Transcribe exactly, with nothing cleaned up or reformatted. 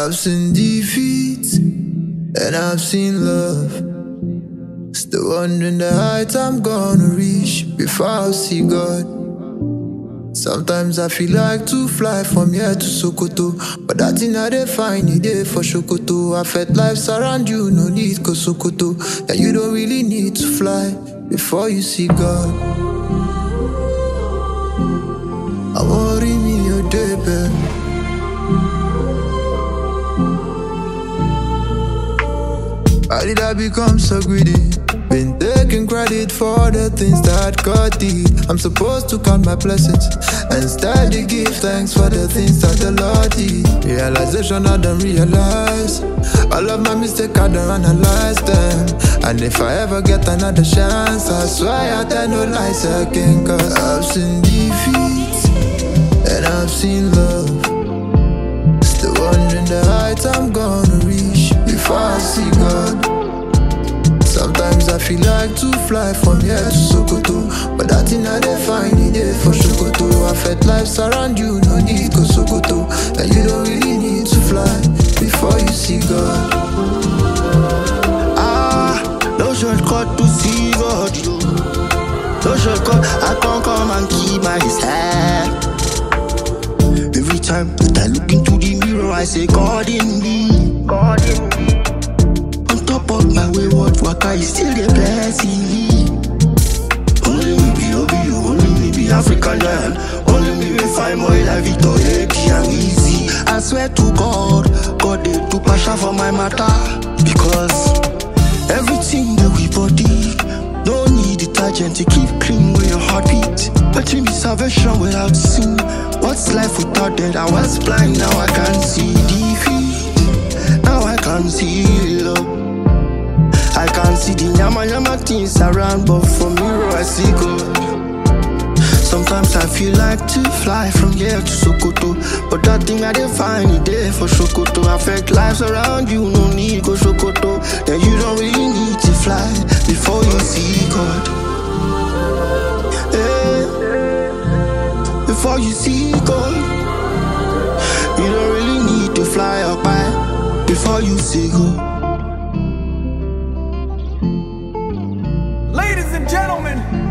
I've seen defeat and I've seen love. Still wondering the heights I'm gonna reach before I see God. Sometimes I feel like to fly from here to Sokoto, but that thing I dey find it there for Sokoto. I felt life's around you, no need go Sokoto. Yeah, you don't really need to fly before you see God. I worry me your day, babe. Why did I become so greedy? Been taking credit for the things that God did. I'm supposed to count my blessings and steady give thanks for the things that the Lord did. Realization I don't realize, all of my mistakes I don't analyze them. And if I ever get another chance, I swear I tell no lies again. Cause I've seen defeat and I've seen love. Still wondering the heights I'm gonna reach before I see God. Sometimes I feel like to fly from here to Sokoto, but that thing I dey find it there for Sokoto. I felt life's around you, no need go Sokoto. And you don't really need to fly before you see God. Ah, no shortcut to see God, yo. No shortcut, I can't come and keep my head. Every time that I look into the mirror, I say God in me, God in me. On top of my wayward waka, is still the blessing me. Only me be O B O, only me be African lion. Only me will find more life, Victoria, and easy. I swear to God, God they do passion for my matter. Because everything that we body, don't need detergent to keep clean with your heartbeat. But you be salvation without sin. What's life without death? I was blind, now I can see defeat. Now I can see love. I can see the yama yama things around, but from mirror I see God. Sometimes I feel like to fly from here to Sokoto, but that thing I didn't find it there for Sokoto. I felt lives around you, no need go Sokoto. Then you don't really need to fly before you see God. Hey, before you see God, you don't really need to fly up high before you see God. Ladies and gentlemen,